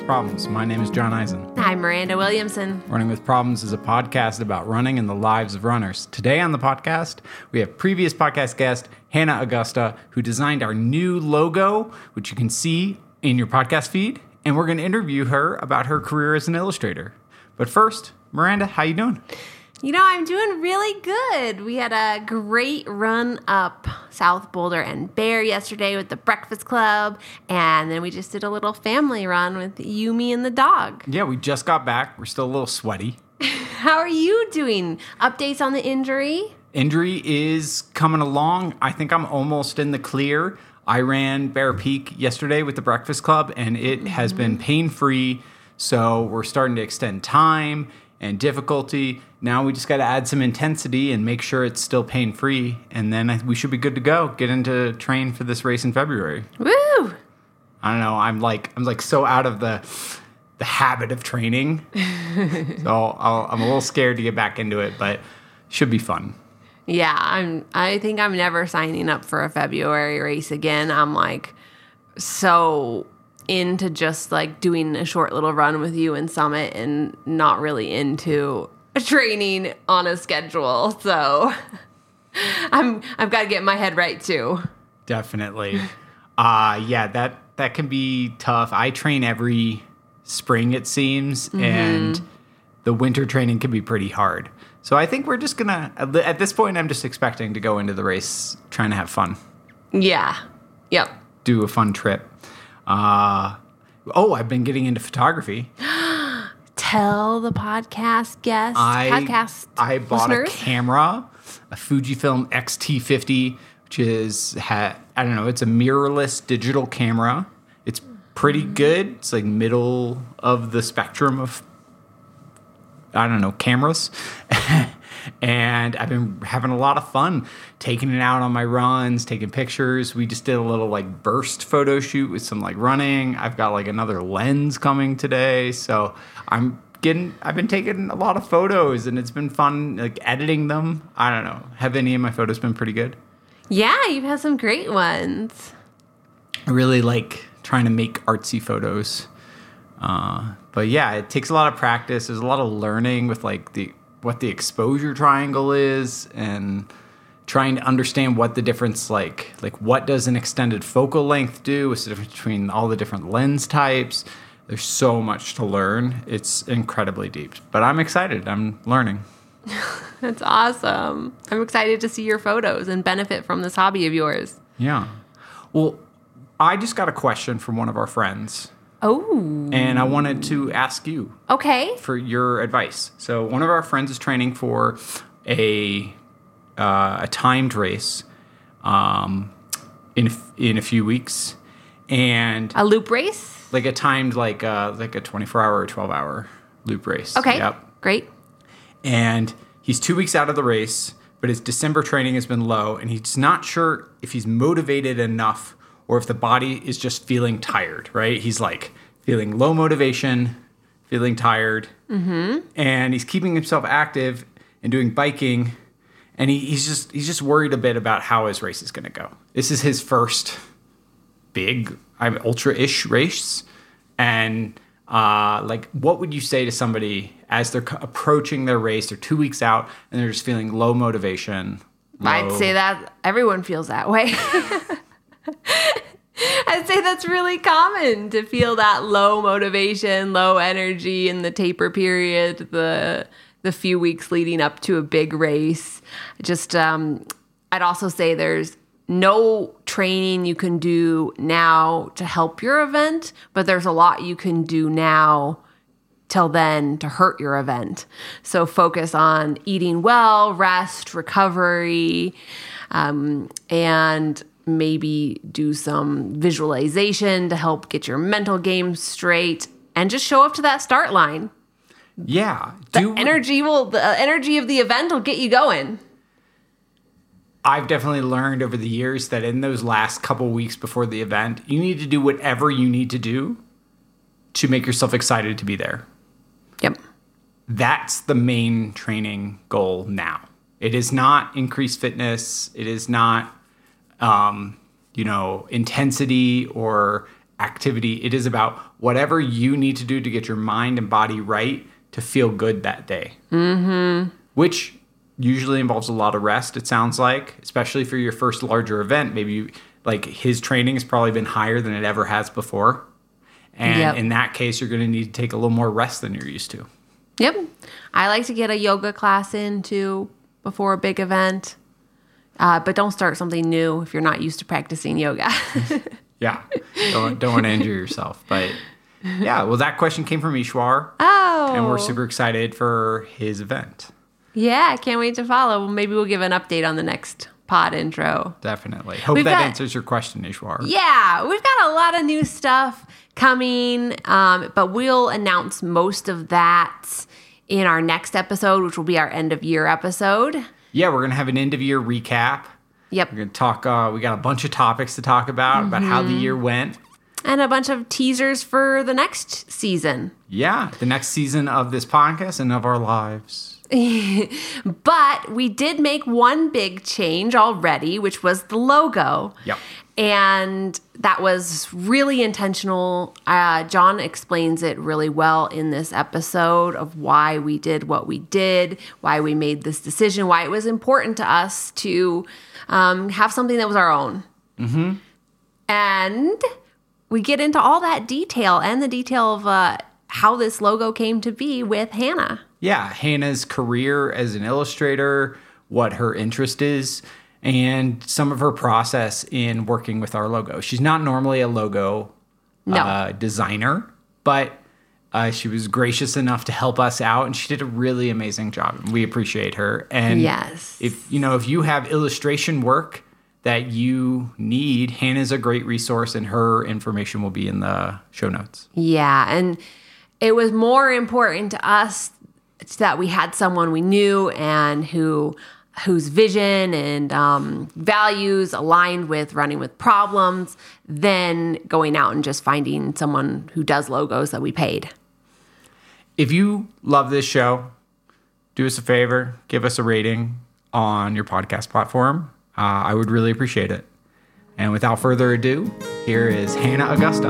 with Problems. My name is John Eisen. I'm Miranda Williamson. Running with Problems is a podcast about running and the lives of runners. Today on the podcast, we have previous podcast guest Hannah Augusta, who designed our new logo, which you can see in your podcast feed, and we're going to interview her about her career as an illustrator. But first, Miranda, how you doing? You know, I'm doing really good. We had a great run up South Boulder and Bear yesterday with the Breakfast Club, and then we just did a little family run with you, me, and the dog. Yeah, we just got back. We're still a little sweaty. How are you doing? Updates on the injury? Injury is coming along. I think I'm almost in the clear. I ran Bear Peak yesterday with the Breakfast Club, and it has been pain-free, so we're starting to extend time and difficulty. Now we just got to add some intensity and make sure it's still pain-free, and then we should be good to go. Get into train for this race in February. Woo! I don't know. I'm like so out of the habit of training, so I'm a little scared to get back into it, but should be fun. Yeah, I think I'm never signing up for a February race again. I'm like so into just like doing a short little run with you in Summit and not really into training on a schedule. So I've got to get my head right too. Definitely. Yeah, that can be tough. I train every spring, it seems, and the winter training can be pretty hard. So I think we're just gonna, at this point, I'm just expecting to go into the race trying to have fun. Yeah. Yep. Do a fun trip. I've been getting into photography. Tell the podcast guests, I bought listeners. a camera, a Fujifilm X-T50, which is, I don't know, it's a mirrorless digital camera. It's pretty good. It's like middle of the spectrum of, I don't know, cameras. And I've been having a lot of fun taking it out on my runs, taking pictures. We just did a little like burst photo shoot with some like running. I've got like another lens coming today. So I've been taking a lot of photos and it's been fun like editing them. I don't know. Have any of my photos been pretty good? Yeah, you've had some great ones. I really like trying to make artsy photos. But yeah, it takes a lot of practice. There's a lot of learning with like what the exposure triangle is and trying to understand what the difference like what does an extended focal length do? What's the difference between all the different lens types? There's so much to learn. It's incredibly deep, but I'm excited. I'm learning. That's awesome. I'm excited to see your photos and benefit from this hobby of yours. Yeah. Well, I just got a question from one of our friends. Oh. And I wanted to ask you. Okay. For your advice. So one of our friends is training for a timed race in a few weeks. And a loop race? Like a timed like a 24-hour or 12-hour loop race. Okay. Yep. Great. And he's 2 weeks out of the race, but his December training has been low, and he's not sure if he's motivated enough or if the body is just feeling tired, right? He's like feeling low motivation, feeling tired, and he's keeping himself active and doing biking, and he's just worried a bit about how his race is going to go. This is his first big ultra-ish race, and what would you say to somebody as they're approaching their race? They're 2 weeks out, and they're just feeling low motivation. I'd say that everyone feels that way. I'd say that's really common to feel that low motivation, low energy in the taper period, the few weeks leading up to a big race. Just, I'd also say there's no training you can do now to help your event, but there's a lot you can do now till then to hurt your event. So focus on eating well, rest, recovery, and maybe do some visualization to help get your mental game straight and just show up to that start line. Yeah. The energy of the event will get you going. I've definitely learned over the years that in those last couple weeks before the event, you need to do whatever you need to do to make yourself excited to be there. Yep. That's the main training goal now. It is not increased fitness. It is not, intensity or activity. It is about whatever you need to do to get your mind and body right to feel good that day. Which usually involves a lot of rest, it sounds like, especially for your first larger event. Maybe like his training has probably been higher than it ever has before. And in that case, you're going to need to take a little more rest than you're used to. Yep. I like to get a yoga class in too before a big event. But don't start something new if you're not used to practicing yoga. Yeah. Don't want to injure yourself. But yeah, well, that question came from Ishwar. Oh. And we're super excited for his event. Yeah, I can't wait to follow. Well, maybe we'll give an update on the next pod intro. Definitely. Hope that answers your question, Ishwar. Yeah, we've got a lot of new stuff coming, but we'll announce most of that in our next episode, which will be our end of year episode. Yeah, we're going to have an end of year recap. Yep. We're going to talk, we got a bunch of topics to talk about how the year went. And a bunch of teasers for the next season. Yeah, the next season of this podcast and of our lives. But we did make one big change already, which was the logo. Yep. And that was really intentional. John explains it really well in this episode of why we did what we did, why we made this decision, why it was important to us to have something that was our own. And we get into all that detail and the detail of how this logo came to be with Hannah. Yeah, Hannah's career as an illustrator, what her interest is, and some of her process in working with our logo. She's not normally a logo designer, but she was gracious enough to help us out, and she did a really amazing job. We appreciate her. And yes, if you have illustration work that you need, Hannah's a great resource, and her information will be in the show notes. Yeah, and it was more important to us that we had someone we knew and whose vision and values aligned with running with problems than going out and just finding someone who does logos that we paid. If you love this show, do us a favor, give us a rating on your podcast platform. I would really appreciate it. And without further ado, here is Hannah Augusta.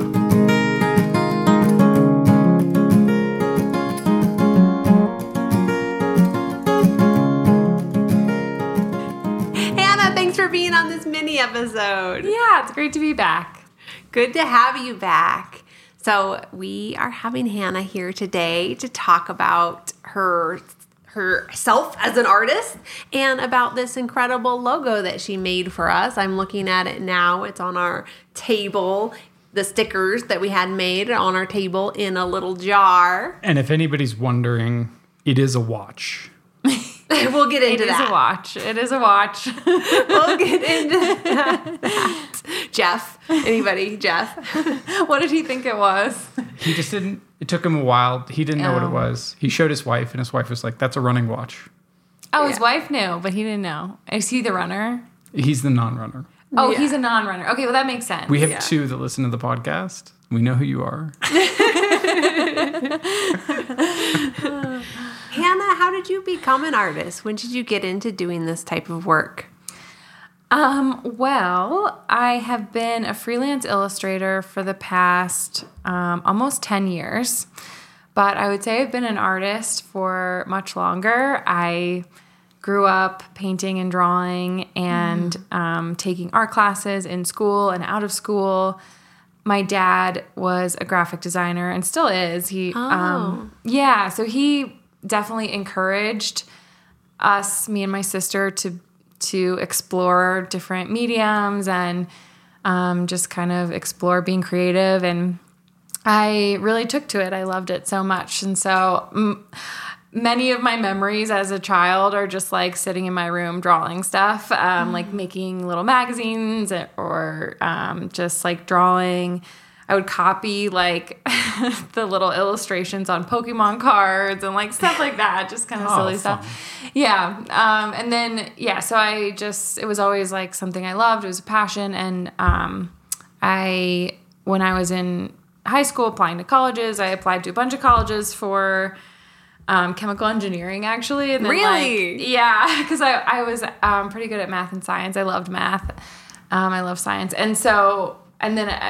Being on this mini episode. Yeah, it's great to be back. Good to have you back. So we are having Hannah here today to talk about herself as an artist and about this incredible logo that she made for us. I'm looking at it now. It's on our table. The stickers that we had made on our table in a little jar. And if anybody's wondering, it is a watch. We'll get into that. It is a watch. It is a watch. We'll get into that. Jeff. Anybody? Jeff? What did he think it was? He just didn't. It took him a while. He didn't know what it was. He showed his wife, and his wife was like, "That's a running watch." Oh, his wife knew, but he didn't know. Is he the runner? He's the non-runner. Oh, he's a non-runner. Okay, well, that makes sense. We have two that listen to the podcast. We know who you are. Hannah, how did you become an artist? When did you get into doing this type of work? Well, I have been a freelance illustrator for the past almost 10 years, but I would say I've been an artist for much longer. I grew up painting and drawing and taking art classes in school and out of school. My dad was a graphic designer and still is. So he definitely encouraged us, me and my sister, to explore different mediums and just kind of explore being creative. And I really took to it. I loved it so much. And so many of my memories as a child are just like sitting in my room drawing stuff, like making little magazines or just like drawing. I would copy like the little illustrations on Pokemon cards and like stuff like that, just kind of silly stuff. Yeah. And then, so it was always like something I loved. It was a passion. And when I was in high school applying to colleges, I applied to a bunch of colleges for chemical engineering, actually. And then, really? Because I was pretty good at math and science. I loved math. I love science. And then I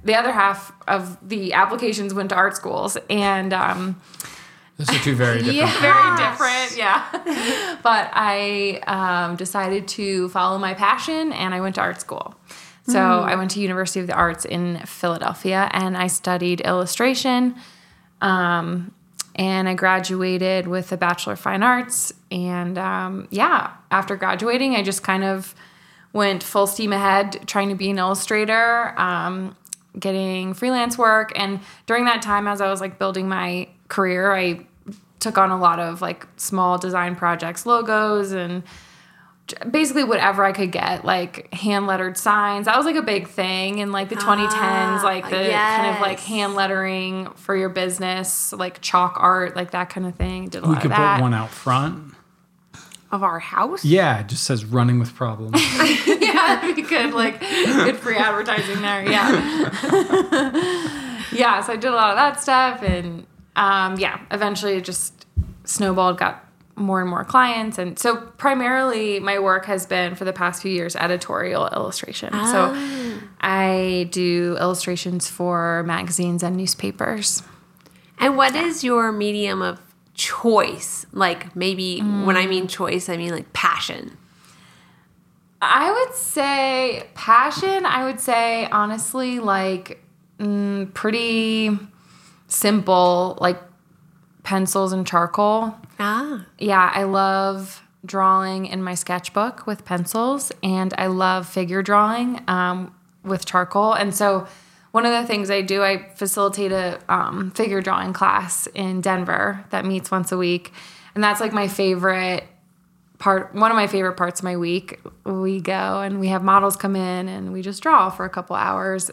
the other half of the applications went to art schools. And Those are two very different. yeah, very different. Yeah. But I decided to follow my passion, and I went to art school. So I went to University of the Arts in Philadelphia, and I studied illustration. And I graduated with a Bachelor of Fine Arts. And after graduating, I just kind of went full steam ahead trying to be an illustrator, getting freelance work. And during that time, as I was like building my career, I took on a lot of like small design projects, logos, and basically whatever I could get, like hand lettered signs. That was like a big thing in like the 2010s, like the kind of like hand lettering for your business, like chalk art, like that kind of thing. Did a We lot could of that. put one out front. Of our house? Yeah, it just says running with problems. Yeah, we could like good free advertising there. Yeah. Yeah, so I did a lot of that stuff, and eventually it just snowballed, got more and more clients. And so primarily my work has been for the past few years editorial illustration. So I do illustrations for magazines and newspapers. And what is your medium of choice? Like maybe when I mean choice, I mean like passion. I would say passion, I would say honestly like pretty simple, like pencils and charcoal. Yeah, I love drawing in my sketchbook with pencils, and I love figure drawing with charcoal. And so one of the things I do, I facilitate a figure drawing class in Denver that meets once a week. And that's like my favorite part, one of my favorite parts of my week. We go and we have models come in and we just draw for a couple hours.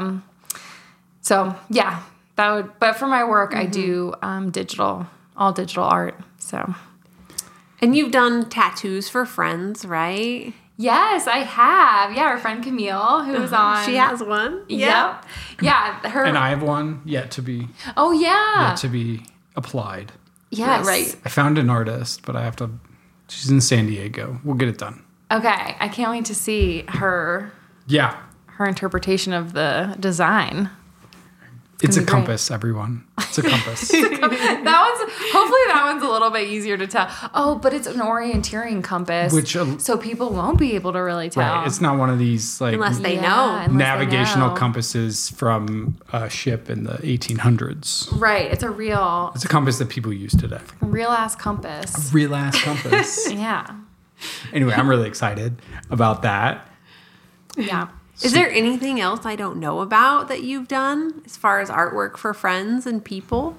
So yeah, that would, but for my work, I do all digital art. So. And you've done tattoos for friends, right? Yes, I have. Yeah, our friend Camille, who was on. She has one. Yep. Yeah, her. And I have one yet to be Oh yeah. applied. Yes. Right. I found an artist, but I have to. She's in San Diego. We'll get it done. Okay, I can't wait to see her Yeah, interpretation of the design. it's a be great. compass, everyone. It's a compass. Hopefully that one's a little bit easier to tell. Oh, but it's an orienteering compass, Which, so people won't be able to really tell. Right. It's not one of these like Unless they Yeah, know. unless they navigational know. compasses from a ship in the 1800s. Right, it's a real It's a compass that people use today. ass compass. Real ass compass. Yeah. Anyway, I'm really excited about that. Yeah. Is there anything else I don't know about that you've done as far as artwork for friends and people?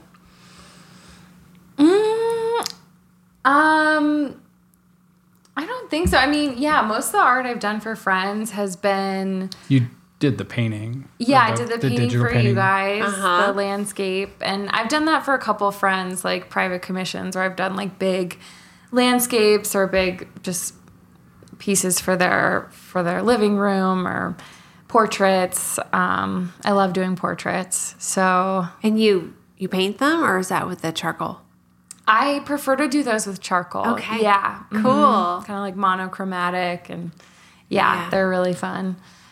I don't think so. I mean, yeah, most of the art I've done for friends has been You did the painting. yeah, or I did the painting digital for you guys, Uh-huh. the landscape, and I've done that for a couple friends, like private commissions, where I've done like big landscapes or big just pieces for their living room or portraits. I love doing portraits, so And you paint them, or is that with the charcoal? I prefer to do those with charcoal. Okay. Yeah. Cool. Kind of like monochromatic, and yeah, Yeah. they're really fun.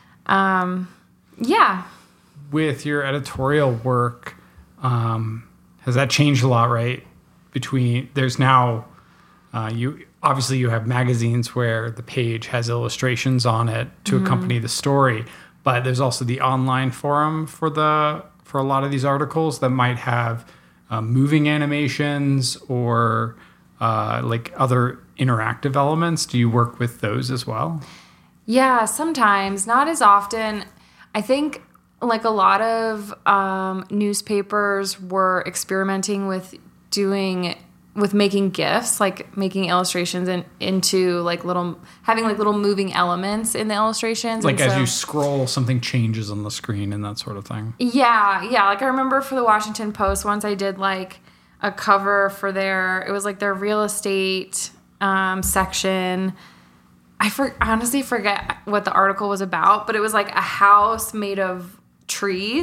Yeah. With your editorial work, has that changed a lot, right? There's now, you have magazines where the page has illustrations on it to accompany the story, but there's also the online forum for a lot of these articles that might have moving animations or like other interactive elements. Do you work with those as well? Yeah, sometimes, not as often. I think like a lot of newspapers were experimenting with making GIFs, like making illustrations into like having little moving elements in the illustrations. Like And as so- you scroll, something changes on the screen and that sort of thing. Yeah. Like I remember for the Washington Post once I did like a cover for it was like their real estate section. I honestly forget what the article was about, but it was like a house made of trees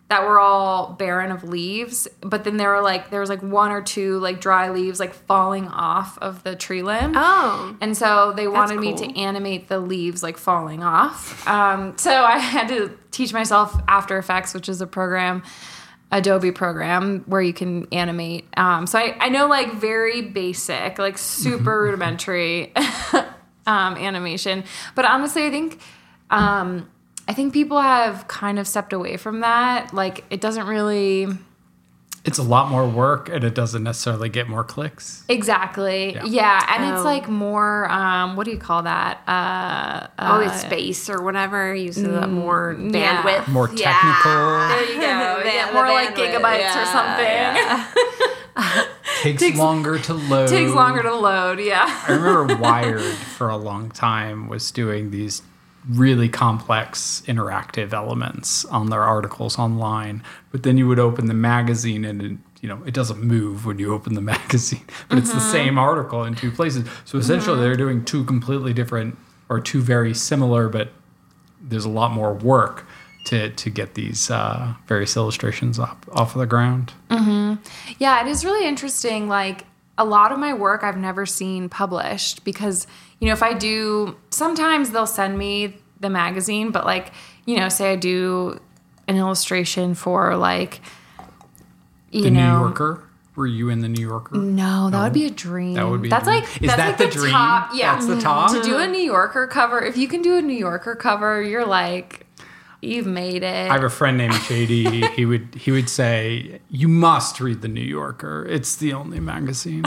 that were all barren of leaves, but then there was like one or two like dry leaves like falling off of the tree limb. Oh. And so they wanted me cool. to animate the leaves like falling off. So I had to teach myself After Effects, which is a program, Adobe program where you can animate. So I know like very basic, like super rudimentary animation. But honestly, I think people have kind of stepped away from that. Like, it doesn't really... It's a lot more work, and it doesn't necessarily get more clicks. Exactly. Yeah. And it's like more, what do you call that? It's space or whatever. Use more bandwidth. More technical. There you go. Yeah, more the like bandwidth. gigabytes or something. Takes longer to load. Takes longer to load, yeah. I remember Wired for a long time was doing these really complex interactive elements on their articles online, but then you would open the magazine and it doesn't move when you open the magazine, but it's the same article in two places. So essentially they're doing two completely different or two very similar, but there's a lot more work to get these various illustrations off of the ground. Yeah, it is really interesting. Like, a lot of my work I've never seen published because, if I do, sometimes they'll send me the magazine, but like, say I do an illustration for like, The New Yorker? Were you in the New Yorker? No, that would be a dream. That would be that's a dream. like Is that's that like the dream? Top, yeah. That's the top? To do a New Yorker cover, if you can do a New Yorker cover, you're like, you've made it. I have a friend named JD. he would say, "You must read the New Yorker. It's the only magazine."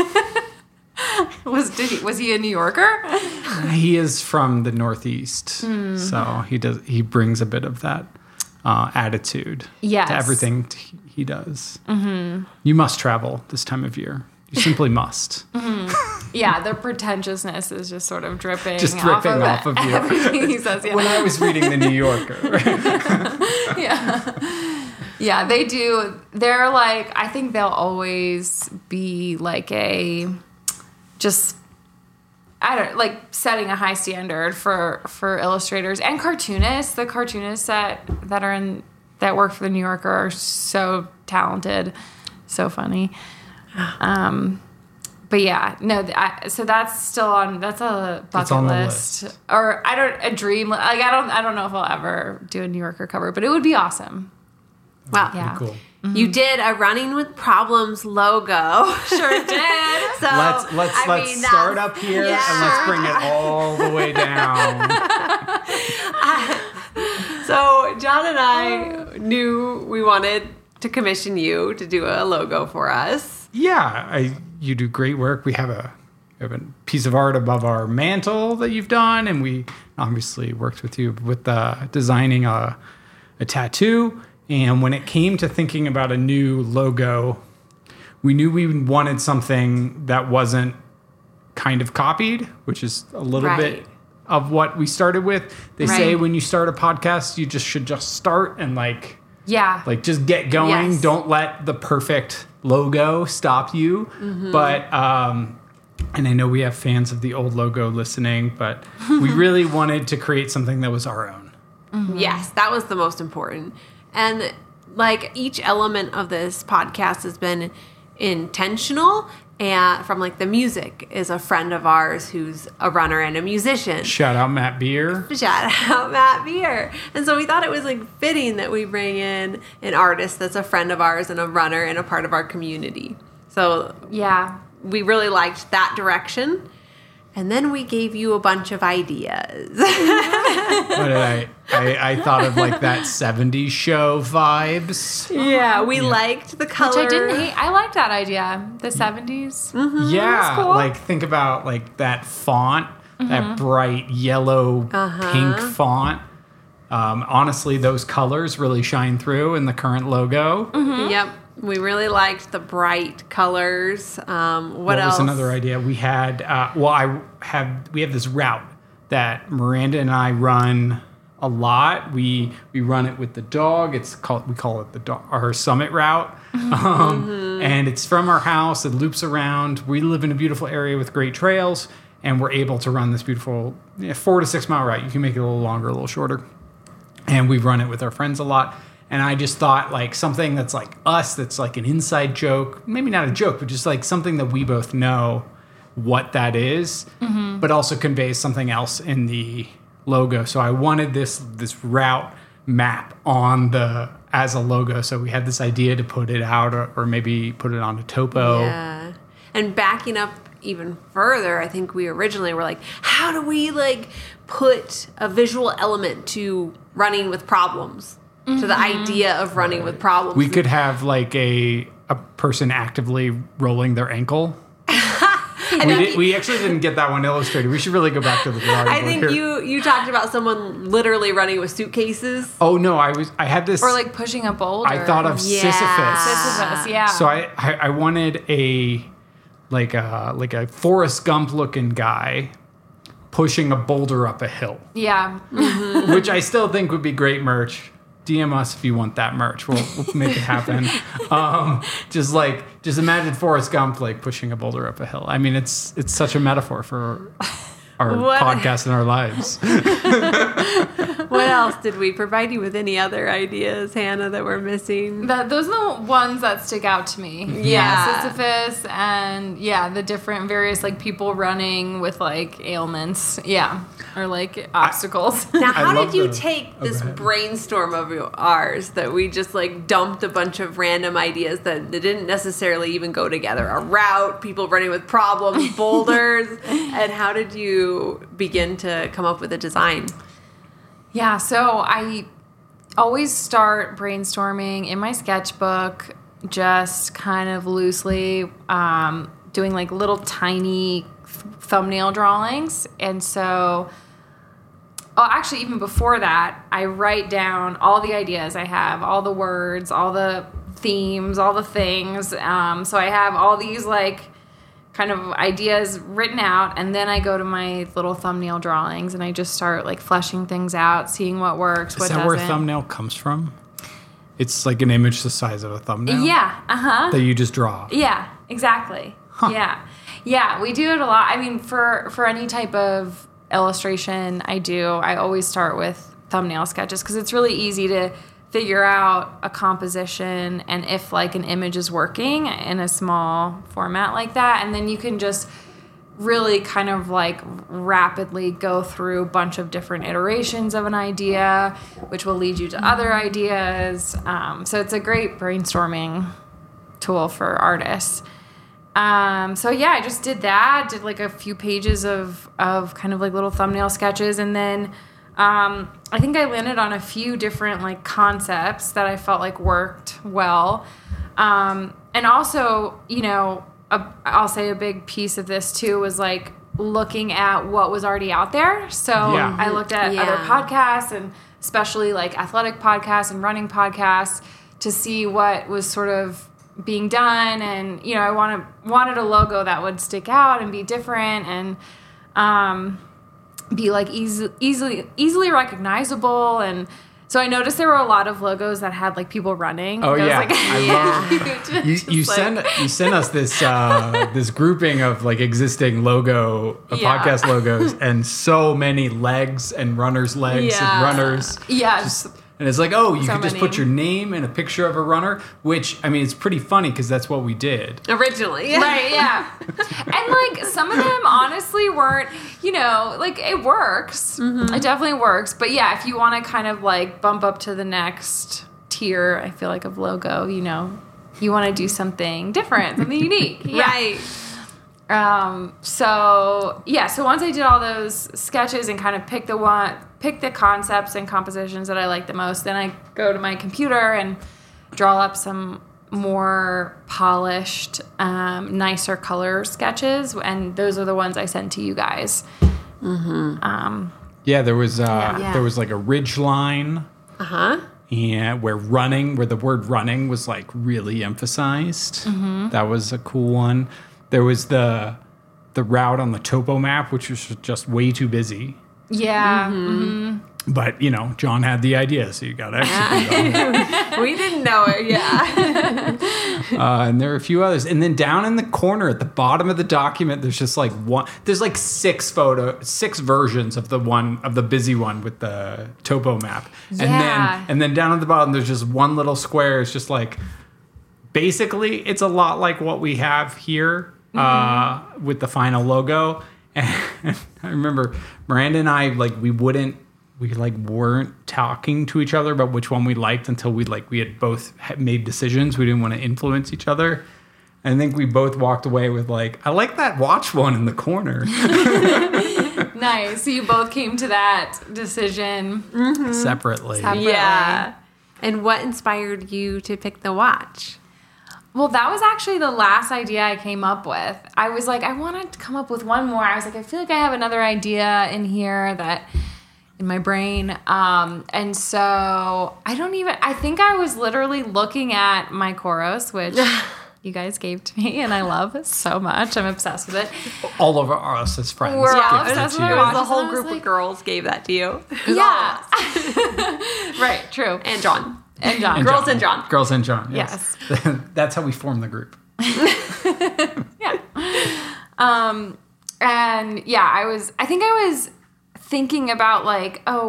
Was he a New Yorker? He is from the Northeast, so he brings a bit of that attitude Yes. to everything he does. You must travel this time of year. You simply must. Yeah, the pretentiousness is just sort of dripping. Just dripping off of you. Everything he says. Yeah. When I was reading the New Yorker, Yeah, they do. They're like, I think they'll always be like like setting a high standard for illustrators and cartoonists. The cartoonists that work for the New Yorker are so talented, so funny. But yeah, no. So that's still on. That's a bucket on the list, or a dream. Like I don't know if I'll ever do a New Yorker cover, but it would be awesome. Wow. Yeah. cool. You did a Running with Problems logo. Sure did. So Let's start up here and let's bring it all the way down. So John and I knew we wanted to commission you to do a logo for us. Yeah, you do great work. We have a piece of art above our mantle that you've done, and we obviously worked with you with designing a tattoo. And when it came to thinking about a new logo, we knew we wanted something that wasn't kind of copied, which is a little bit of what we started with. They say when you start a podcast, you should just start and just get going. Yes. Don't let the perfect logo stop you. But and I know we have fans of the old logo listening, but we really wanted to create something that was our own. Yes, that was the most important. And like each element of this podcast has been intentional, and from like the music is a friend of ours who's a runner and a musician. Shout out Matt Beer. Shout out Matt Beer. And so we thought it was like fitting that we bring in an artist that's a friend of ours and a runner and a part of our community. So Yeah. we really liked that direction. And then we gave you a bunch of ideas. What did I thought of like that 70s show vibes. Yeah, we liked the color. Which I didn't hate. I like that idea. The 70s. Yeah, cool. like think about like that font, that bright yellow pink font. Honestly, those colors really shine through in the current logo. Yep. We really liked the bright colors. What What else? was another idea? We had we have this route that Miranda and I run a lot. We run it with the dog. We call it our summit route. And it's from our house. It loops around. We live in a beautiful area with great trails, and we're able to run this beautiful 4 to 6 mile route. You can make it a little longer, a little shorter. And we run it with our friends a lot. And I just thought like something that's like us, that's like an inside joke, maybe not a joke, but just like something that we both know what that is, but also conveys something else in the logo. So I wanted this route map as a logo. So we had this idea to put it out or maybe put it on a topo. Yeah. And backing up even further, I think we originally were like, how do we like put a visual element to running with problems? To the idea of running with problems. We could have like a person actively rolling their ankle. We actually didn't get that one illustrated. We should really go back to the drawing board. I think you talked about someone literally running with suitcases. Oh no, I had this, Or like pushing a boulder. I thought of Yeah. Sisyphus, yeah. So I wanted a Forrest Gump looking guy pushing a boulder up a hill, yeah. which I still think would be great merch. DM us if you want that merch. We'll make it happen. Just imagine Forrest Gump like pushing a boulder up a hill. I mean, it's such a metaphor for our podcast and our lives. What else did we provide you with? Any other ideas, Hannah, that we're missing? Those are the ones that stick out to me. Yeah. Sisyphus and the different various like people running with like ailments. Yeah. Or like obstacles. Now, how love did you the- take go this ahead. brainstorm of ours that we just like dumped a bunch of random ideas that didn't necessarily even go together? A route, people running with problems, boulders, and how did you begin to come up with a design? Yeah, so I always start brainstorming in my sketchbook, just kind of loosely doing like little tiny thumbnail drawings. And so, actually, even before that, I write down all the ideas I have, all the words, all the themes, all the things. So I have all these like kind of ideas written out, and then I go to my little thumbnail drawings and I just start like fleshing things out, seeing what works, what Is that doesn't. where thumbnail comes from? It's like an image the size of a thumbnail. Yeah, That you just draw. yeah, exactly. Yeah, we do it a lot. I mean, for any type of illustration I always start with thumbnail sketches because it's really easy to figure out a composition and if like an image is working in a small format like that, and then you can just really kind of like rapidly go through a bunch of different iterations of an idea, which will lead you to other ideas. So it's a great brainstorming tool for artists. So yeah, I just did that, did like a few pages of kind of like little thumbnail sketches, and then I think I landed on a few different like concepts that I felt like worked well. And also, you know, I'll say a big piece of this too was like looking at what was already out there. So Yeah. I looked at other podcasts, and especially like athletic podcasts and running podcasts, to see what was sort of being done. And, you know, I wanted a logo that would stick out and be different and be like easily recognizable. And so I noticed there were a lot of logos that had like people running. Oh, I was yeah. like, I love you sent us this this grouping of like existing podcast logos, and so many legs and runners' legs and runners. Yes. And it's like, oh, you So could just many. put your name and a picture of a runner, which, I mean, it's pretty funny because that's what we did. Originally, yeah. Right, yeah. And like some of them honestly weren't, you know, like it works. It definitely works. But yeah, if you want to kind of like bump up to the next tier, I feel like, of logo, you know, you want to do something different, something unique. Yeah. Right. So once I did all those sketches and kind of pick the concepts and compositions that I like the most, then I go to my computer and draw up some more polished, nicer color sketches, and those are the ones I sent to you guys. Yeah, there was like a ridge line. And where the word running was like really emphasized. That was a cool one. There was the route on the topo map, which was just way too busy. Yeah. But, you know, John had the idea, so you got to execute on it. We didn't know it, yeah. And there are a few others. And then down in the corner at the bottom of the document, there's just like there's like six versions of the busy one with the topo map. Yeah. And then down at the bottom, there's just one little square. It's just like, basically, it's a lot like what we have here with the final logo. And I remember Miranda and I, like, we weren't talking to each other about which one we liked until we had both made decisions. We didn't want to influence each other. And I think we both walked away with like, I like that watch one in the corner. Nice. So you both came to that decision Separately. Yeah. And what inspired you to pick the watch? Well, that was actually the last idea I came up with. I was like, I wanted to come up with one more. I was like, I feel like I have another idea in here in my brain. And so I think I was literally looking at my Koros, which you guys gave to me and I love so much. I'm obsessed with it. All of us as friends. We're all gifted obsessed to with you. it. The Watches, whole and I was group like- of girls gave that to you. Yeah. Right, true. And John. And John. And Girls John. and John. Girls and John. Yes. That's how we form the group. Yeah. And yeah, I think I was thinking about like, oh,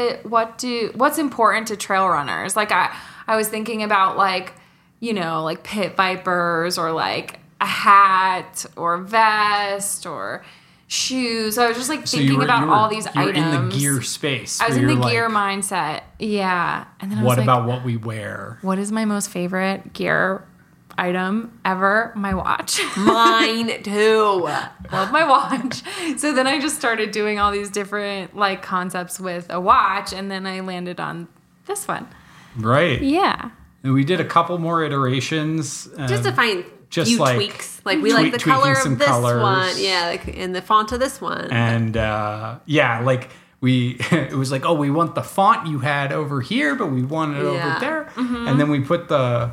what's important to trail runners? Like I was thinking about like, you know, like pit vipers or like a hat or vest or shoes. So I was just like thinking about all these items. In the gear space. I was where in the you're gear like, mindset. Yeah. And then I was what like, about what we wear? what is my most favorite gear item ever? My watch. Mine too. Love my watch. So then I just started doing all these different like concepts with a watch, and then I landed on this one. Right. Yeah. And we did a couple more iterations. Just to find just few like tweaks. Like we like the tweaking color some of this colors. one. Yeah, like in the font of this one. And yeah, like it was like, oh, we want the font you had over here, but we want it Yeah. over there. And then we put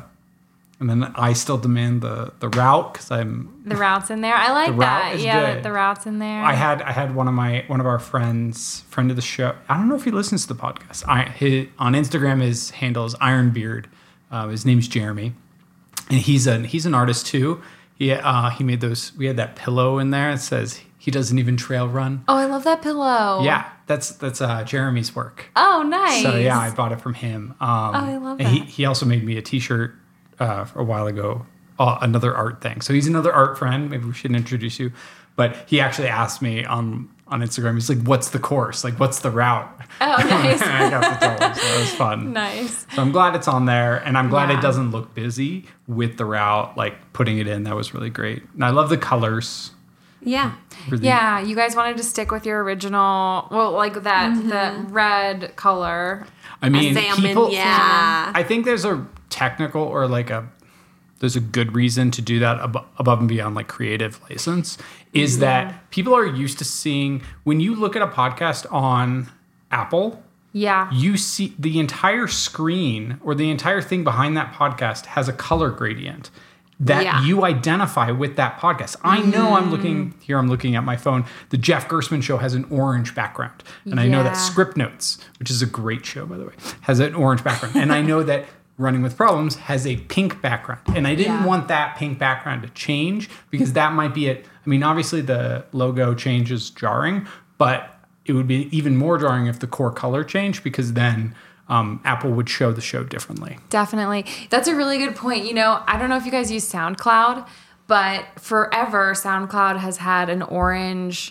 and then I still demand the route because The route's in there. I like The route that. is Yeah, good. the route's in there. I had one of our friends, friend of the show. I don't know if he listens to the podcast. On Instagram, his handle is Ironbeard. His name's Jeremy, and he's an artist too. He made those. We had that pillow in there. It says he doesn't even trail run. Oh, I love that pillow. Yeah, that's Jeremy's work. Oh, nice. So yeah, I bought it from him. I love and that. He also made me a T-shirt a while ago. Another art thing. So he's another art friend. Maybe we should introduce you. But he actually asked me on Instagram. He's like, "What's the course? Like, what's the route?" Oh, nice. And I got to tell him. So it was fun. Nice. So I'm glad it's on there, and I'm glad Yeah. it doesn't look busy with the route. Like putting it in, that was really great. And I love the colors. yeah. Yeah, you guys wanted to stick with your original, well, like that, the red color. I mean, Salmon, people. yeah. I think there's a technical or like there's a good reason to do that above and beyond like creative license. Is that people are used to seeing when you look at a podcast on Apple. Yeah. You see the entire screen or the entire thing behind that podcast has a color gradient that Yeah. you identify with that podcast. I know I'm looking at my phone. The Jeff Gerstmann show has an orange background. And I know that Yeah. Script Notes, which is a great show, by the way, has an orange background. And I know that Running with Problems has a pink background. And I didn't Yeah. want that pink background to change because that might be it. I mean, obviously the logo change is jarring, but it would be even more jarring if the core color changed because then Apple would show the show differently. Definitely. That's a really good point. You know, I don't know if you guys use SoundCloud, but forever SoundCloud has had an orange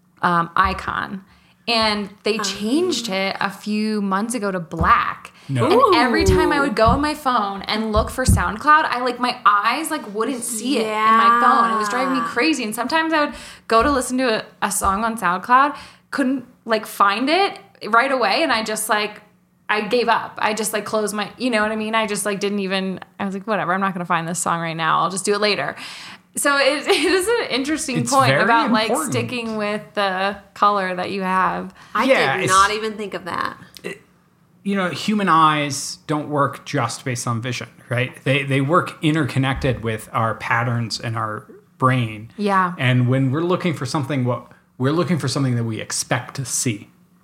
icon. And they changed it a few months ago to black. No. And every time I would go on my phone and look for SoundCloud, I like my eyes like wouldn't see it in my phone. It was driving me crazy. And sometimes I would go to listen to a song on SoundCloud, couldn't like find it right away, and I just like I gave up. I just like closed my, you know what I mean? I just like didn't even, I was like, whatever, I'm not going to find this song right now. I'll just do it later. So it is an interesting It's point very about like important. sticking with the color that you have. I Yeah, did it's- not even think of that. You know, human eyes don't work just based on vision, right? They work interconnected with our patterns and our brain. Yeah. And when we're looking for something, we're looking for something that we expect to see.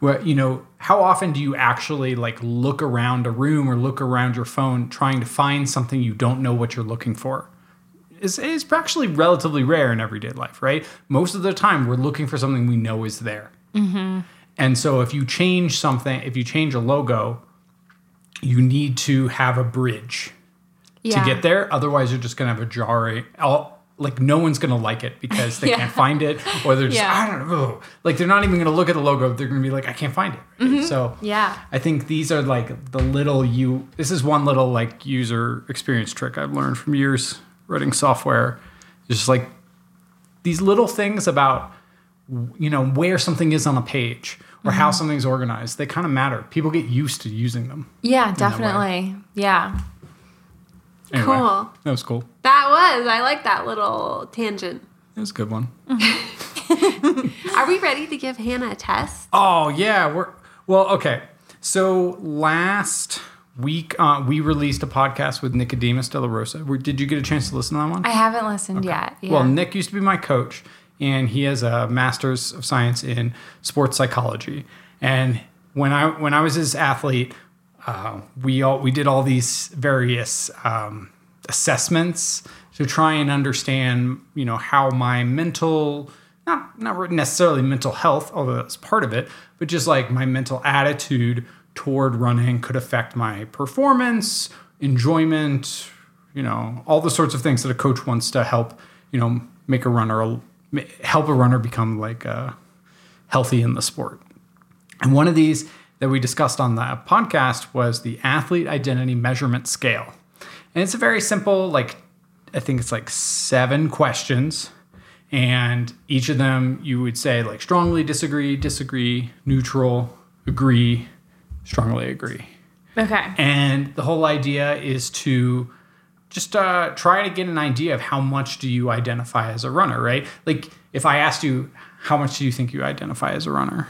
Where, how often do you actually like look around a room or look around your phone trying to find something you don't know what you're looking for? It's actually relatively rare in everyday life, right? Most of the time, we're looking for something we know is there. Mm-hmm. And so if you change a logo, you need to have a bridge to get there. Otherwise, you're just going to have a jarring... no one's going to like it because they can't find it, or they're just, I don't know. Like, they're not even going to look at the logo. They're going to be like, I can't find it. Right? Mm-hmm. So I think these are like the little this is one little like user experience trick I've learned from years writing software. It's just like these little things about, where something is on a page or how something's organized. They kind of matter. People get used to using them. Yeah, definitely. Yeah. Anyway, cool. That was cool. I like that little tangent. It was a good one. Are we ready to give Hannah a test? Oh, yeah. Okay. So last week, we released a podcast with Nicodemus De La Rosa. Did you get a chance to listen to that one? I haven't listened yet. Yeah. Well, Nick used to be my coach, and he has a master's of science in sports psychology. And when I was his athlete, we did all these various assessments to try and understand, how my mental, not necessarily mental health, although that's part of it, but just like my mental attitude toward running could affect my performance, enjoyment, all the sorts of things that a coach wants to help, help a runner become like healthy in the sport. And one of these that we discussed on the podcast was the Athlete Identity Measurement Scale. And it's a very simple, I think it's 7 questions. And each of them you would say strongly disagree, neutral, agree, strongly agree. Okay. And the whole idea is to just try to get an idea of how much do you identify as a runner, right? Like if I asked you, how much do you think you identify as a runner?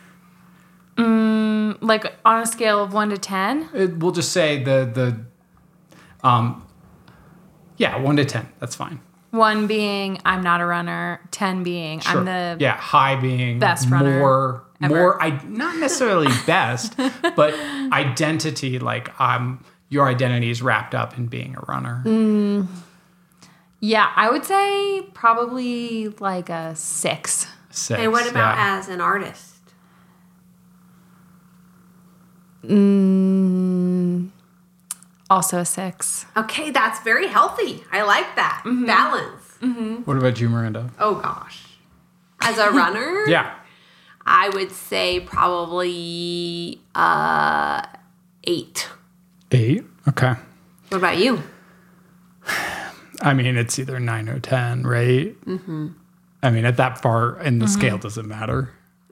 On a scale of 1 to 10? We'll just say 1 to 10. That's fine. 1 being I'm not a runner, 10 being Sure. I'm the high being best runner more not necessarily best, but identity. Your identity is wrapped up in being a runner. Yeah, I would say probably a 6. 6. And what about as an artist? Also a 6. Okay, that's very healthy. I like that. Mm-hmm. Balance. Mm-hmm. What about you, Miranda? Oh, gosh. As a runner? Yeah. I would say probably 8. 8? Okay. What about you? I mean, it's either 9 or 10, right? Mm-hmm. I mean, at that far in the scale, doesn't matter.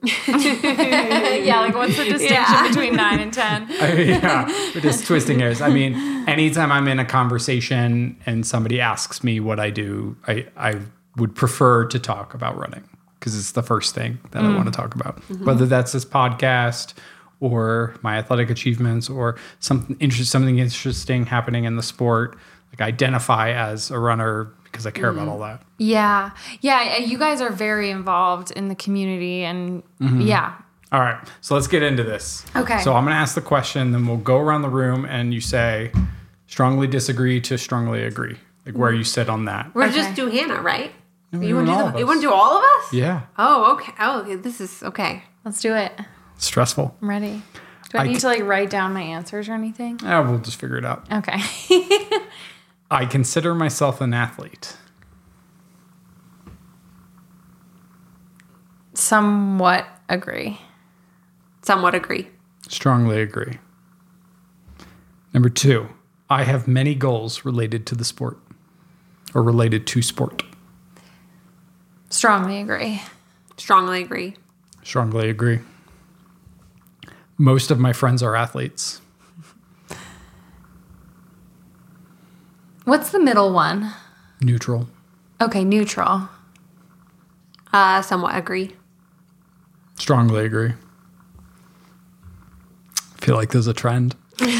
Yeah, what's the distinction between 9 and 10? We're just twisting hairs. I mean, anytime I'm in a conversation and somebody asks me what I do, I would prefer to talk about running because it's the first thing that I want to talk about. Mm-hmm. Whether that's this podcast or my athletic achievements or something interesting happening in the sport, identify as a runner because I care about all that. Yeah. Yeah, you guys are very involved in the community and yeah. All right, so let's get into this. Okay. So I'm going to ask the question, then we'll go around the room and you say strongly disagree to strongly agree, where you sit on that. We're just do Hannah, right? You want to do all of us? Yeah. Oh, okay. Oh, okay. This is okay. Let's do it. Stressful. I'm ready. Do I need to write down my answers or anything? We'll just figure it out. Okay. I consider myself an athlete. Somewhat agree. Somewhat agree. Strongly agree. Number 2, I have many goals related to the sport or related to sport. Strongly agree. Strongly agree. Strongly agree. Most of my friends are athletes. What's the middle one? Neutral. Okay, neutral. Somewhat agree. Strongly agree. I feel like there's a trend.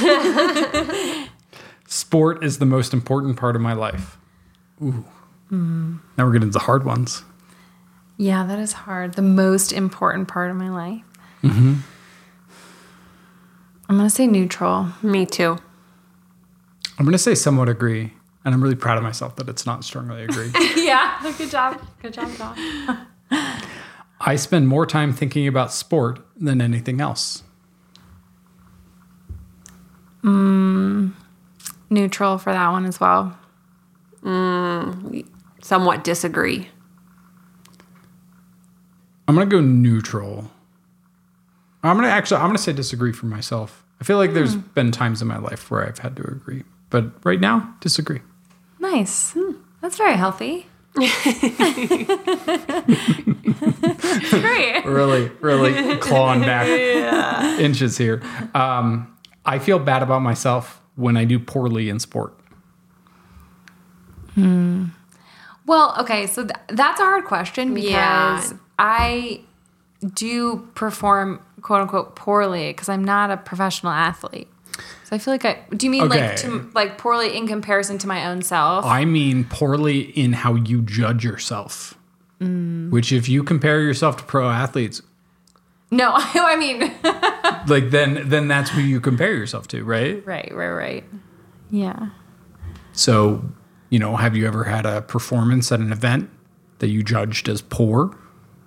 Sport is the most important part of my life. Ooh. Now we're getting to the hard ones. Yeah, that is hard. The most important part of my life. I'm going to say neutral. Me too. I'm going to say somewhat agree. And I'm really proud of myself that it's not strongly agree. Yeah. Good job. Good job, John. I spend more time thinking about sport than anything else. Neutral for that one as well. Somewhat disagree. I'm going to go neutral. I'm going to say disagree for myself. I feel like there's been times in my life where I've had to agree. But right now, disagree. Nice. That's very healthy. Great. Really clawing back inches here. I feel bad about myself when I do poorly in sport. Well, okay, so that's a hard question because Yeah. I do perform quote unquote poorly because I'm not a professional athlete. So I feel like do you mean Okay. like poorly in comparison to my own self? I mean poorly in how you judge yourself. Which if you compare yourself to pro athletes, No, I mean like then that's who you compare yourself to, right? right. Yeah. So, have you ever had a performance at an event that you judged as poor?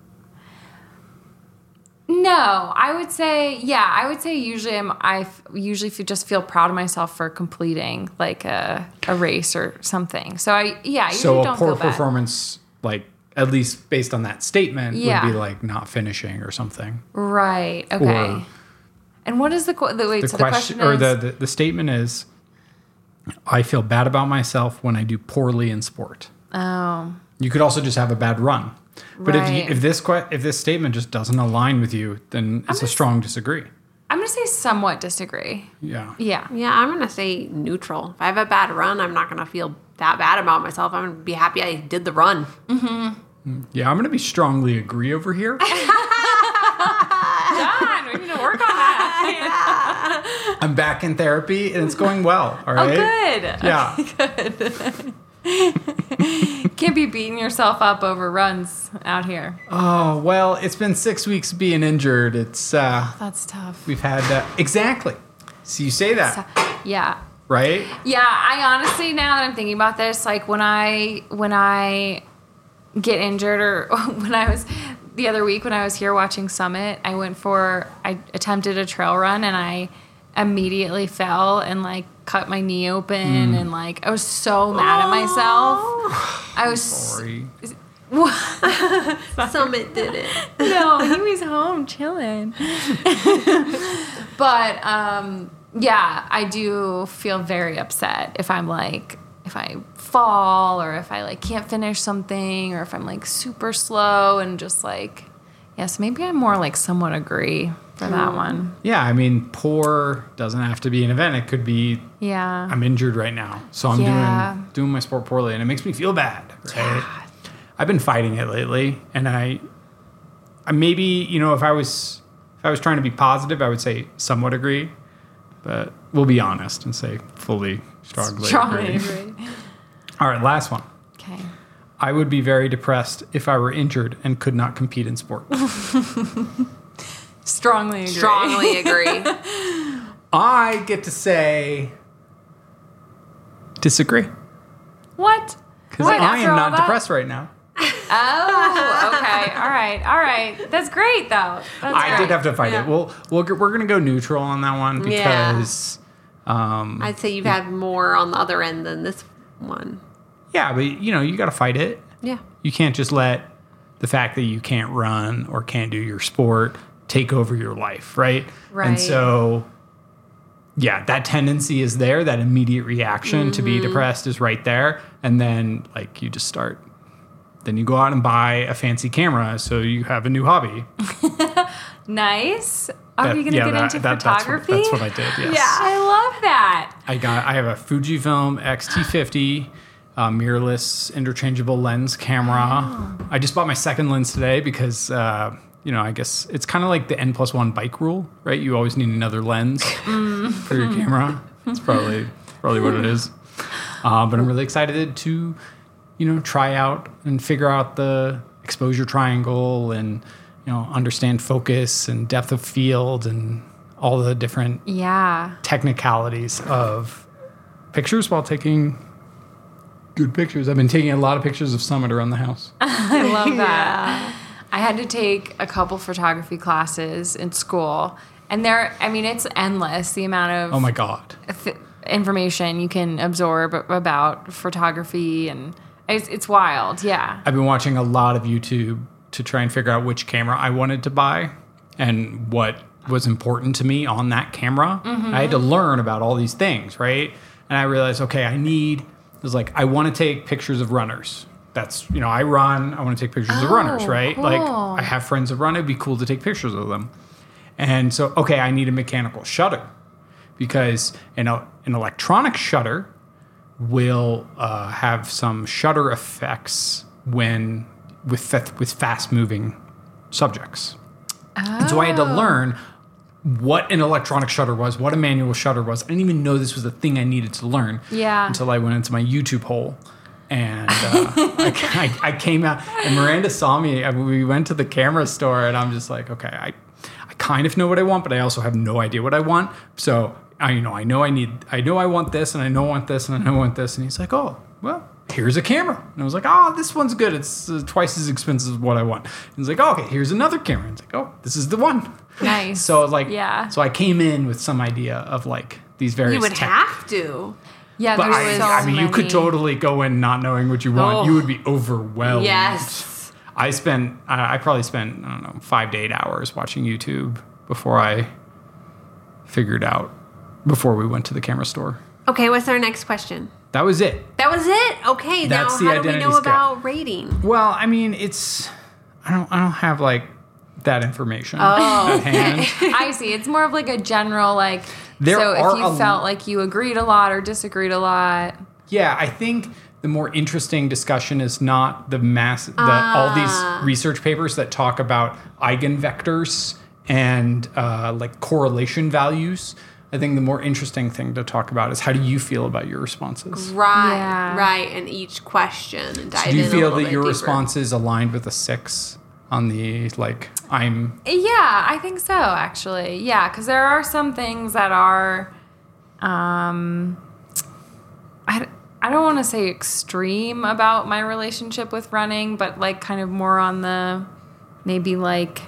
No, I would say usually I usually just feel proud of myself for completing like a race or something. So I usually So a don't poor feel bad. performance, like at least based on that statement, Yeah. would be like not finishing or something. Right. Okay. Or- And what is the wait? The So question the or question is the statement is, I feel bad about myself when I do poorly in sport. oh. You could also just have a bad run. But Right. if this statement just doesn't align with you, then it's a strong disagree. I'm gonna say somewhat disagree. Yeah. Yeah. Yeah, I'm going to say neutral. If I have a bad run, I'm not going to feel that bad about myself. I'm going to be happy I did the run. Yeah, I'm going to be strongly agree over here. John, we need to work on that. I'm back in therapy and it's going well. All right. Good. Yeah. Can't be beating yourself up over runs out here. Oh, well, it's been 6 weeks being injured. It's, That's tough. we've had, exactly. So you say that, Yeah. right? Yeah, I honestly, now that I'm thinking about this, like when I get injured or when I was the other week when I was here watching Summit, I attempted a trail run and I immediately fell and like cut my knee open and like I was so mad at myself. I was Sorry. Summit did it. no, he was home chilling. But yeah, I do feel very upset if I fall or if I like can't finish something or if I'm like super slow and just like so maybe I'm more like somewhat agree for that one. Yeah, I mean, poor doesn't have to be an event. It could be Yeah. I'm injured right now, so I'm Yeah. doing my sport poorly, and it makes me feel bad. Right? I've been fighting it lately, and I maybe if I was trying to be positive, I would say somewhat agree, but we'll be honest and say fully strongly agree. All right, last one. Okay. I would be very depressed if I were injured and could not compete in sport. Strongly agree. Strongly agree. I get to say disagree What? because Wait, I after am all not that? depressed right now. Oh, okay. All right. That's great though. That's I great. did have to fight Yeah. it. We're going to go neutral on that one Yeah. because, I'd say you've had more on the other end than this one. yeah, but you got to fight it. Yeah. You can't just let the fact that you can't run or can't do your sport take over your life, right? And Right. so, yeah, that tendency is there. That immediate reaction to be depressed is right there. And then, like, you just start. Then you go out and buy a fancy camera so you have a new hobby. Nice. Are you going to get into that's photography? That's what I did, yes. Yeah, I love that. I have a Fujifilm X-T50 mirrorless interchangeable lens camera. Oh. I just bought my second lens today because I guess it's kind of like the N+1 bike rule, right? You always need another lens for your camera. That's probably what it is. But I'm really excited to try out and figure out the exposure triangle and understand focus and depth of field and all the different Yeah. technicalities of pictures while taking good pictures. I've been taking a lot of pictures of Summit around the house. I love that. I had to take a couple photography classes in school, and it's endless the amount of Oh my God. information you can absorb about photography, and it's wild. Yeah. I've been watching a lot of YouTube to try and figure out which camera I wanted to buy and what was important to me on that camera. I had to learn about all these things, right? And I realized, okay, I want to take pictures of runners. That's, I run, I want to take pictures of runners, right? Cool. Like, I have friends that run, it'd be cool to take pictures of them. And so, okay, I need a mechanical shutter because an electronic shutter will have some shutter effects with fast moving subjects. And so I had to learn what an electronic shutter was, what a manual shutter was. I didn't even know this was a thing I needed to learn until I went into my YouTube hole. And I came out, and Miranda saw me. We went to the camera store, and I'm just like, okay, I kind of know what I want, but I also have no idea what I want. So I know I want this, and I know I want this, and I know I want this. And he's like, oh, well, here's a camera. And I was like, oh, this one's good. It's twice as expensive as what I want. And he's like, oh, okay, here's another camera. And it's like, oh, this is the one. Nice. So so I came in with some idea of like these various. You would have to. Yeah, But there's you could totally go in not knowing what you want. Oh. You would be overwhelmed. Yes. I probably spent, I don't know, 5 to 8 hours watching YouTube before we went to the camera store. Okay, what's our next question? That was it. That was it? Okay, That's now the how do we identity know scale. about rating? Well, I mean, I don't have like that information at hand. I see. It's more of like a general like. There so are if you felt like you agreed a lot or disagreed a lot. Yeah, I think the more interesting discussion is not all these research papers that talk about eigenvectors and like correlation values. I think the more interesting thing to talk about is how do you feel about your responses? Right, and each question. And dive Do you in a feel little that bit your deeper. responses aligned with a 6 on the like Yeah, I think so, actually. Yeah, because there are some things that are, I don't want to say extreme about my relationship with running, but like kind of more on the maybe like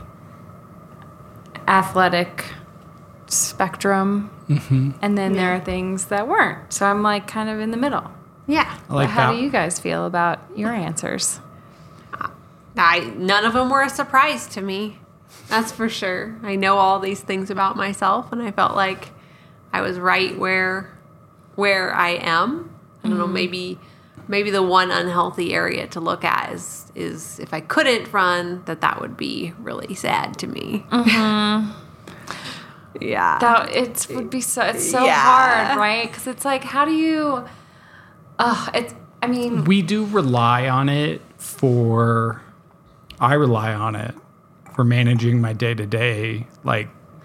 athletic spectrum. Mm-hmm. And then there are things that weren't. So I'm like kind of in the middle. Yeah. I like How that. do you guys feel about your answers? None of them were a surprise to me. That's for sure. I know all these things about myself, and I felt like I was right where I am. I don't know, maybe the one unhealthy area to look at is if I couldn't run, that would be really sad to me. Mm-hmm. Yeah. It's so hard, right? Because it's like, how do you? We do rely on it I rely on it for managing my day-to-day, like,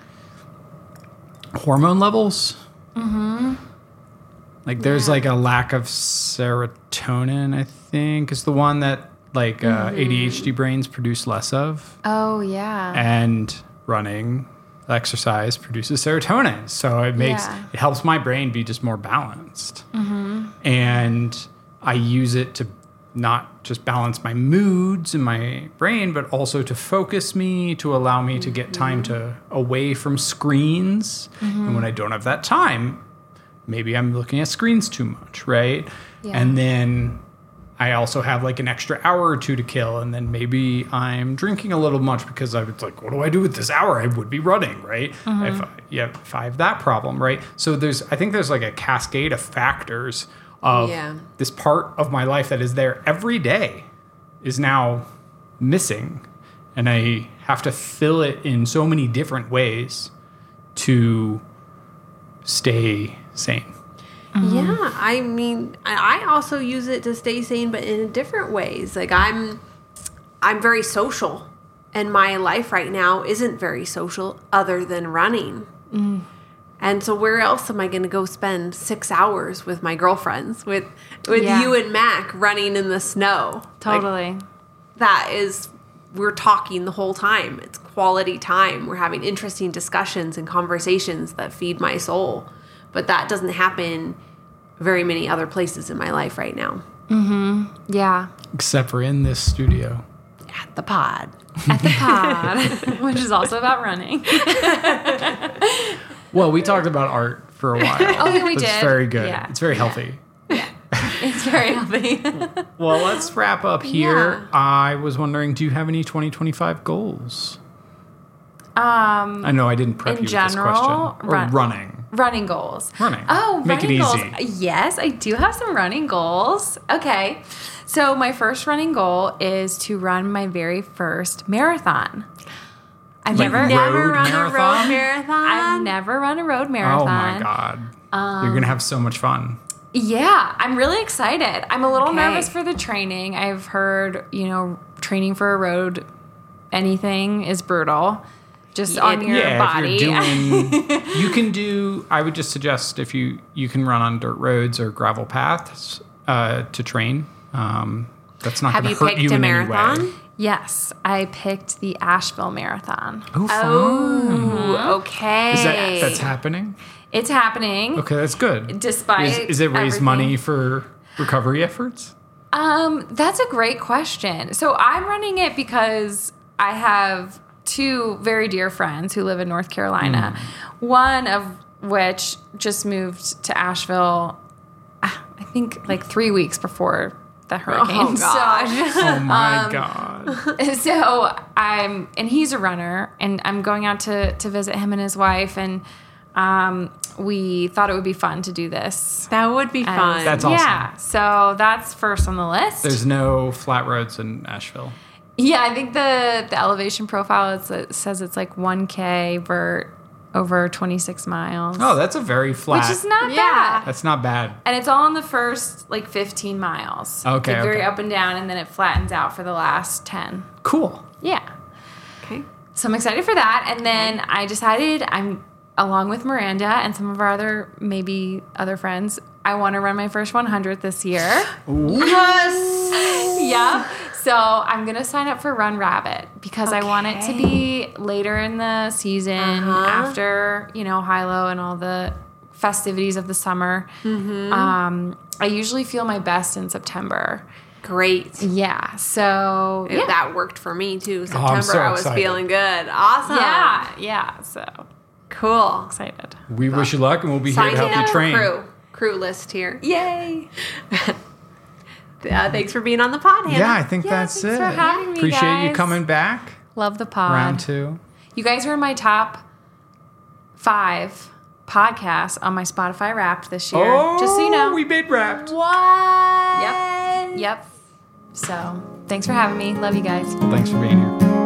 hormone levels. Mm-hmm. Like, there's, like, a lack of serotonin, I think, is the one that, like, ADHD brains produce less of. Oh, yeah. And running, exercise produces serotonin. So it it helps my brain be just more balanced. Mm-hmm. And I use it to not just balance my moods in my brain, but also to focus me, to allow me to get time away from screens. Mm-hmm. And when I don't have that time, maybe I'm looking at screens too much, right? Yeah. And then I also have like an extra hour or two to kill, and then maybe I'm drinking a little much because I was like, what do I do with this hour? I would be running, right? Mm-hmm. If I have that problem, right? So I think there's like a cascade of factors of this part of my life that is there every day is now missing, and I have to fill it in so many different ways to stay sane. Mm-hmm. Yeah, I mean, I also use it to stay sane, but in different ways. Like I'm very social, and my life right now isn't very social other than running. Mm. And so where else am I going to go spend 6 hours with my girlfriends, with you and Mac running in the snow? Totally. Like, that is we're talking the whole time. It's quality time. We're having interesting discussions and conversations that feed my soul. But that doesn't happen very many other places in my life right now. Yeah. Except for in this studio. At the pod. At the pod, which is also about running. Well, we talked about art for a while. Oh, yeah, we It's did. very good. Yeah. It's very healthy. It's very healthy. Well, let's wrap up here. Yeah. I was wondering, do you have any 2025 goals? I know I didn't prep in you with this general, question. Or running. Running goals. Running. Oh, Make running it goals. easy. Yes, I do have some running goals. Okay. So my first running goal is to run my very first marathon. I've Like never road run a marathon? road marathon. I've never run a road marathon. Oh my God. You're going to have so much fun. Yeah, I'm really excited. I'm a little Okay. nervous for the training. I've heard, training for a road anything is brutal. Just on your body. If you're doing, you can do, I would just suggest if you can run on dirt roads or gravel paths to train. That's not Have going you to hurt picked you a in marathon? any way. Yes, I picked the Asheville Marathon. Oh, fun. Ooh, okay. That's happening? It's happening. Okay, that's good. Despite Is it raise everything. money for recovery efforts? That's a great question. So I'm running it because I have two very dear friends who live in North Carolina. One of which just moved to Asheville, I think like 3 weeks before the hurricane. Oh, gosh. Oh my God. So and he's a runner, and I'm going out to visit him and his wife, and we thought it would be fun to do this. That would be fun. That's awesome. Yeah, so that's first on the list. There's no flat roads in Asheville. Yeah, I think the elevation profile it says it's like 1K vert over 26 miles. Oh, that's a very flat. which is not Yeah. bad. That's not bad. And it's all in the first like 15 miles. Okay, Like, very okay. up and down, and then it flattens out for the last 10. Cool. Yeah. Okay. So I'm excited for that. And then I decided along with Miranda and some of our other friends, I want to run my first 100 this year. Yes. Yeah. So I'm going to sign up for Run Rabbit because I want it to be later in the season after, high-low and all the festivities of the summer. I usually feel my best in September. Great. Yeah. So yeah. That worked for me too. Oh, I'm September, so I was excited. feeling good. Awesome. Yeah. So Cool. excited. We wish you luck, and we'll be here Sign to help in you our train. crew list here. Yay. Thanks for being on the pod, Hannah. Yeah, I think that's thanks it. for having me, Appreciate you guys. coming back. Love the pod. Round 2. You guys are in my top 5 podcasts on my Spotify Wrapped this year. Just so you know. we made Wrapped. What? Yep. So thanks for having me. Love you guys. Thanks for being here.